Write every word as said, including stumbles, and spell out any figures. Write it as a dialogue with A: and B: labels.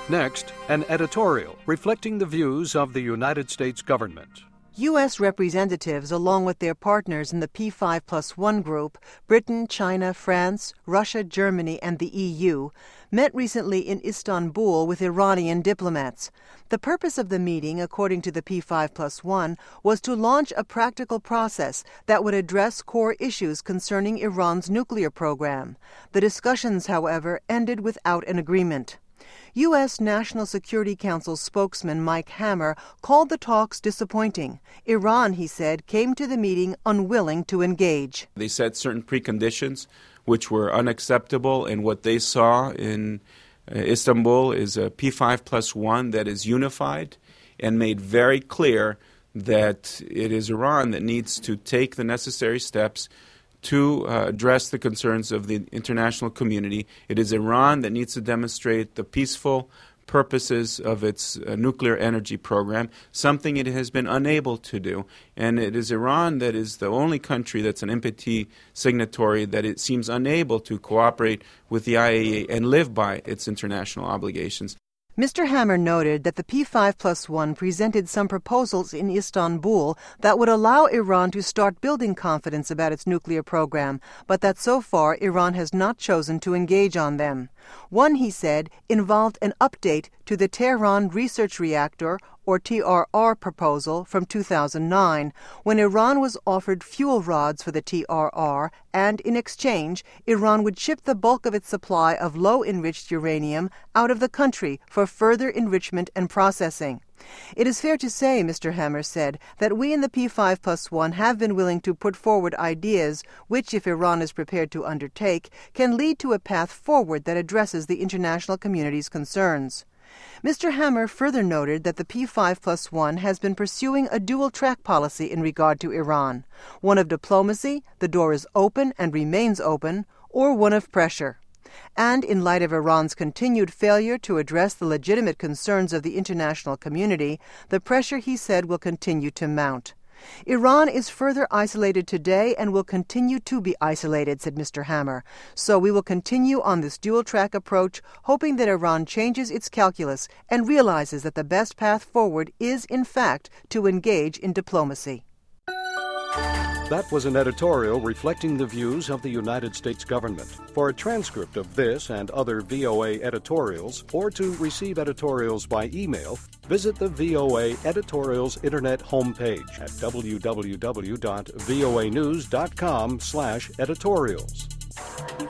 A: Next, an editorial reflecting the views of the United States government.
B: U S representatives, along with their partners in the P five plus one group, Britain, China, France, Russia, Germany, and the E U, met recently in Istanbul with Iranian diplomats. The purpose of the meeting, according to the P five plus one, was to launch a practical process that would address core issues concerning Iran's nuclear program. The discussions, however, ended without an agreement. U S. National Security Council spokesman Mike Hammer called the talks disappointing. Iran, he said, came to the meeting unwilling to engage.
C: They set certain preconditions which were unacceptable, and what they saw in uh, Istanbul is a P five plus one that is unified and made very clear that it is Iran that needs to take the necessary steps to uh, address the concerns of the international community. It is Iran that needs to demonstrate the peaceful purposes of its uh, nuclear energy program, something it has been unable to do. And it is Iran that is the only country that's an N P T signatory that it seems unable to cooperate with the I A E A and live by its international obligations.
B: Mister Hammer noted that the P five plus one presented some proposals in Istanbul that would allow Iran to start building confidence about its nuclear program, but that so far Iran has not chosen to engage on them. One, he said, involved an update to the Tehran Research Reactor, or T R R, proposal from two thousand nine, when Iran was offered fuel rods for the T R R, and in exchange, Iran would ship the bulk of its supply of low-enriched uranium out of the country for further enrichment and processing. It is fair to say, Mister Hammer said, that we in the P five plus one have been willing to put forward ideas which, if Iran is prepared to undertake, can lead to a path forward that addresses the international community's concerns. Mister Hammer further noted that the P five plus one has been pursuing a dual-track policy in regard to Iran, one of diplomacy, the door is open and remains open, or one of pressure. And in light of Iran's continued failure to address the legitimate concerns of the international community, the pressure, he said, will continue to mount. Iran is further isolated today and will continue to be isolated, said Mister Hammer. So we will continue on this dual-track approach, hoping that Iran changes its calculus and realizes that the best path forward is, in fact, to engage in diplomacy.
A: That was an editorial reflecting the views of the United States government. For a transcript of this and other V O A editorials, or to receive editorials by email, visit the V O A Editorials Internet homepage at w w w dot voa news dot com slash editorials.